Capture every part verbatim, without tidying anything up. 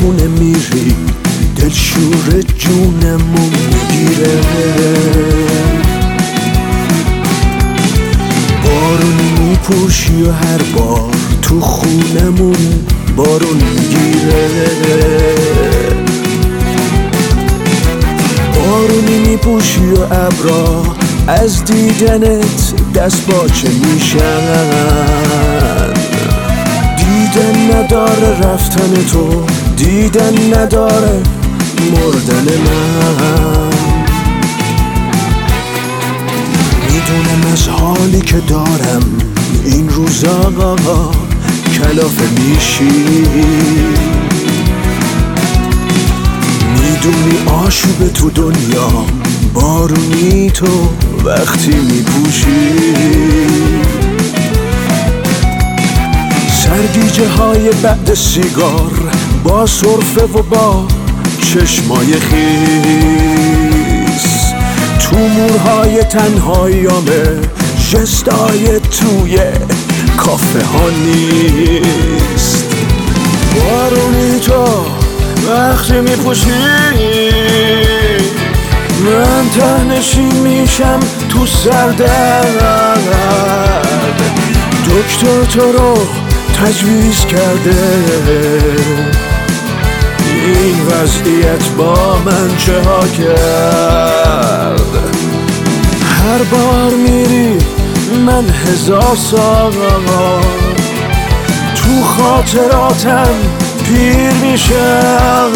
بهونه میری دلشور جونمو میگیره. بارون میپوشی و هر بار تو خونمون بارون میگیره. بارونی میپوشی و ابرا از دیدنت دست باچه میشن. دیدن نداره رفتن تو، دیدن نداره مردن من. میدونم از حالی که دارم این روزا کلافه میشی. میدونی آشوب تو دنیا بارونی تو وقتی میپوشی. سرگیجه های بعد سیگار با سرفه و با چشمای خیس، تو مورهای تنهاییامه جستای توی کافه ها نیست. بارونی تو وقتی میپوشی من تهنشین میشم تو سردرد. دکتر تو رو تجویز کرده، این وضعیت با من چه ها کرد. هر بار میری من هزار سال تو خاطراتم پیر میشم.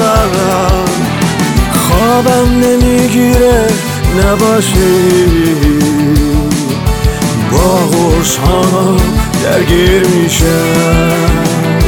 خوابم نمیگیره نباشی، با قرص ها درگیر میشم.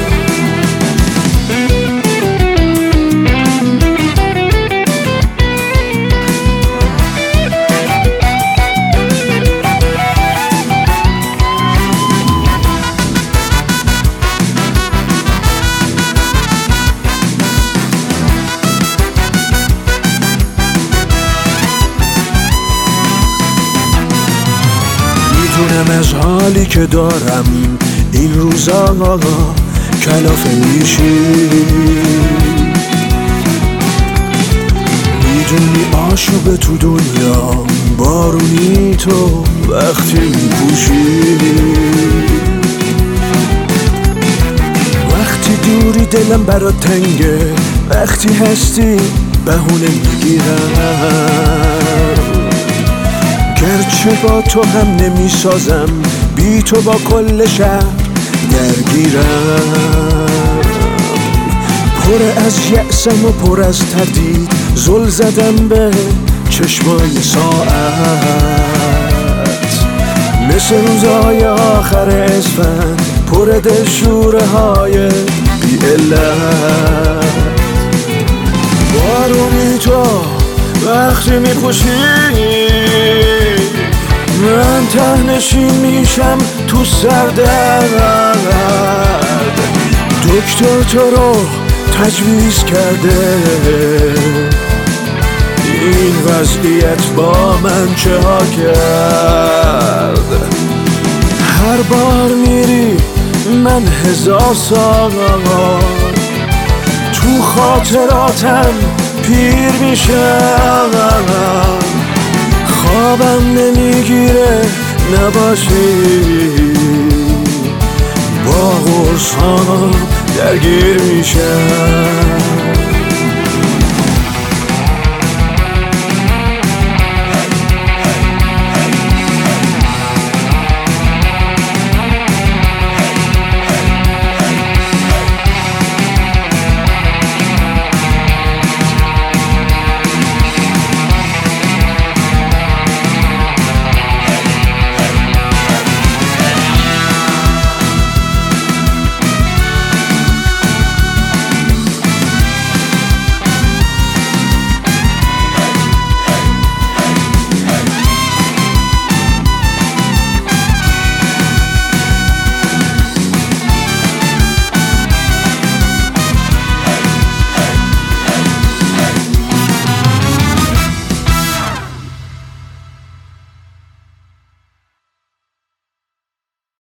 میدونم از حالی که دارم این روزا کلافه میشی. میدونی آشوب تو دنیا بارونی تو وقتی میپوشی. وقتی دوری دلم برات تنگه، وقتی هستی بهونه میگیرم. گرچه با تو هم نمیسازم، بی تو با کل شهر درگیرم. پر از یأسم و پر از تردید، زل زدم به چشمای ساعت. مثل روزای آخر اسفند پر دلشوره های بی علت. بارونی تو وقتی میپوشی من تهنشین میشم تو سردرد. دکتر تو رو تجویز کرده، این وضعیت با من چه ها کرد. هر بار میری من هزار سال تو خاطراتم پیر میشم. خوابم نمیگیره نباشی، با قرص ها درگیر میشم.